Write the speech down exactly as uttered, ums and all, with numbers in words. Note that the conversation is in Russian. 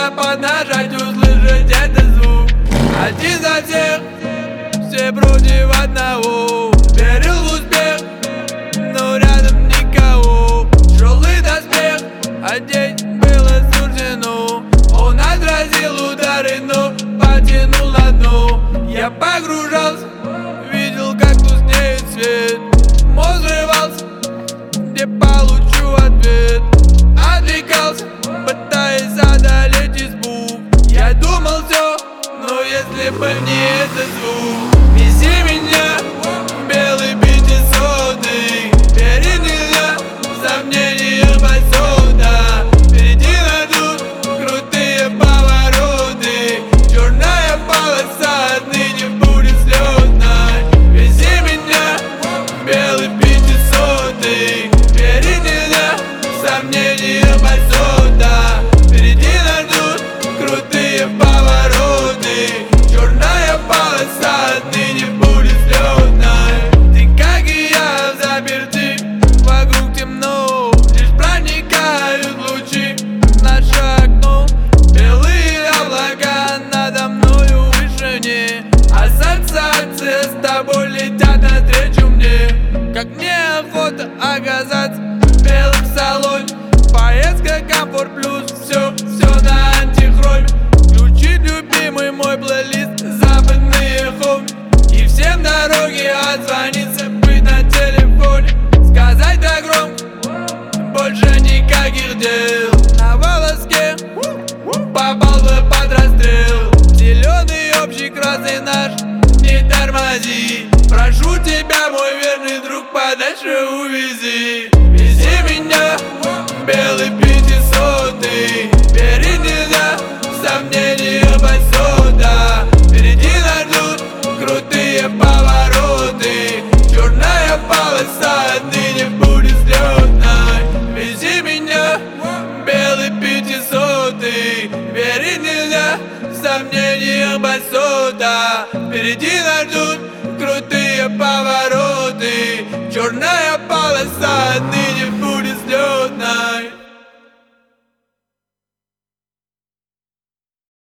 надо поднажать, услышать этот звук. Один за всех, все против одного. Верил в успех, но рядом никого. Тяжелый доспех одеть было суждено. Он отразил удары, но потянул на дно. Я погружался, видел, как тускнеет свет. Мозг взрывался, где получу ответ. Отвлекался, пытаясь одолеть избу. Я думал все, но если бы не этот звук. Вези меня, белый пятисотый. Перед нельзя, сомнения посуда. Впереди нас ждут крутые повороты. Черная полоса отныне будет слетной. Вези меня, белый пятисотый. Перед нельзя, сомнения посуда. Впереди нас ждут крутые повороты. Черная полоса отныне будет слетной. Ты, как и я, заперты, вокруг темно. Лишь проникают лучи в наше окно. Белые облака надо мною в вышине. Ассоциации с тобой летят навстречу мне. Как мне охота оказаться белым в салоне. Поездка комфорт плюс, все, все на антихроме. Включить любимый мой плейлист, западные хоми. И всем дороги отзвониться, быть на телефоне. Сказать так громко, больше никаких дел. На волоске попал бы под расстрел. Зеленый общий красный наш, не тормози. Прошу тебя, мой верный друг, подальше увези. Вези меня, белый пятисотый. Перед нельзя, сомнения посуда. Впереди нас ждут крутые повороты. Черная полоса отныне будет слетной. Вези меня, белый пятисотый. Верить нельзя, сомнения посуда. Впереди нас ждут крутые повороты. Черная полоса отныне будет слетной.